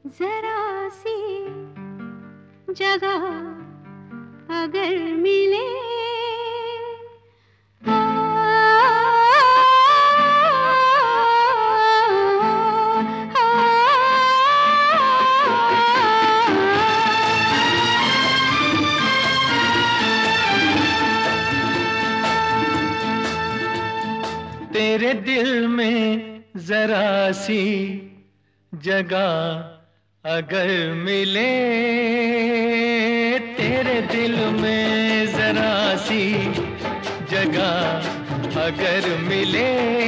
जरा सी जगह अगर मिले तेरे दिल में जरा सी जगह अगर मिले, तेरे दिल में जरा सी जगह अगर मिले,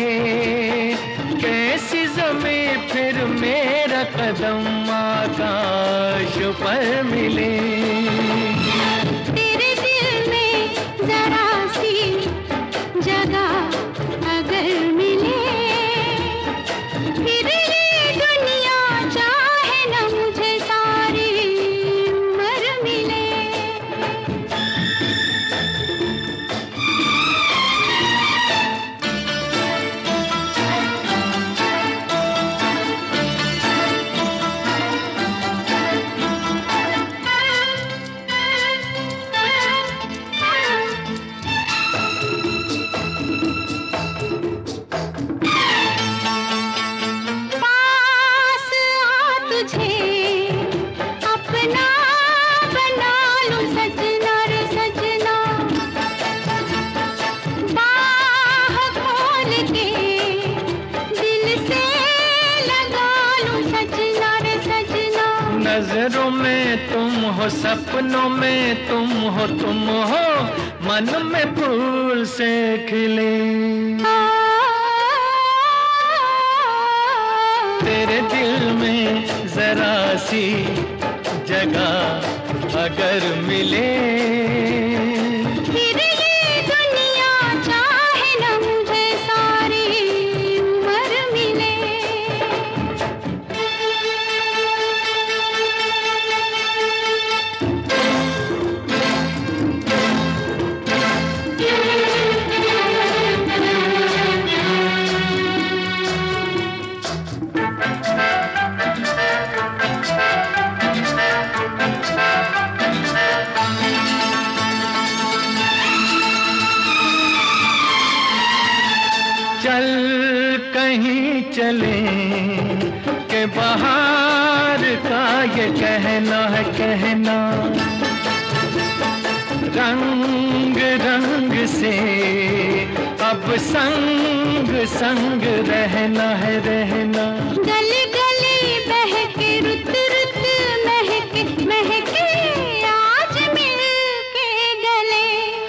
कैसी ज़मीं फिर मेरा कदम आकाश पर मिले। तेरे दिल में जरा सी जगह अगर मिले, फिर ये दुनिया चाहे न मुझे सारी उम्र मिले। अपना बना लूं सजना रे सजना, बाह खोल के दिल से लगा लूं सजना रे सजना। नजरों में तुम हो, सपनों में तुम हो, तुम हो मन में फूल से खिले। तेरे दिल में जरा सी जगह अगर मिले, फिर ये दुनिया चाहे न मुझे सारी उम्र मिले। चल कहीं चले के बाहर का ये कहना है कहना, रंग रंग से अब संग संग रहना है रहना। गली गली बहके रुत रुत महके महके आज मिल के गले।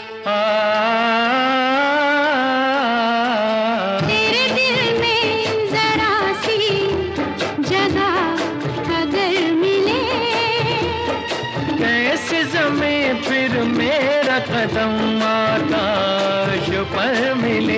तेरे दिल में जरा सी जगह अगर मिले, कैसे ज़मीं फिर मेरा कदम आकाश पर मिले।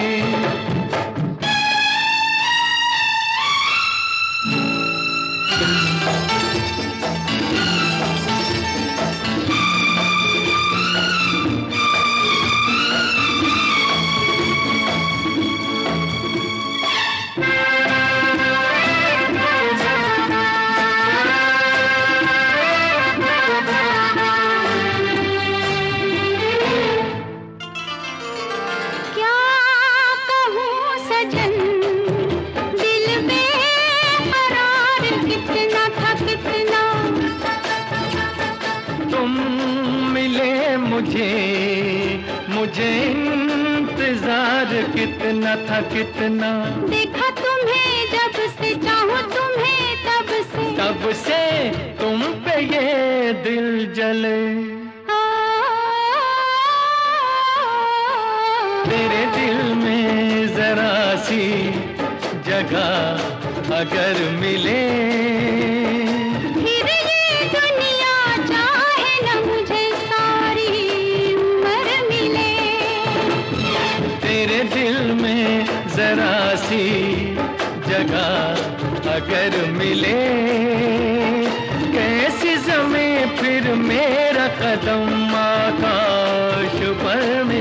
मुझे इंतजार कितना था कितना, देखा तुम्हें जब से चाहूं तुम्हें तब से तुम पे ये दिल जले। तेरे दिल में जरा सी जगह अगर मिले, फिर ये दुनिया चाहे न मुझे सारी उम्र मिले। तेरे दिल में जरा सी जगह अगर मिले, कैसी ज़मीं फिर मेरा कदम आकाश पर मिले।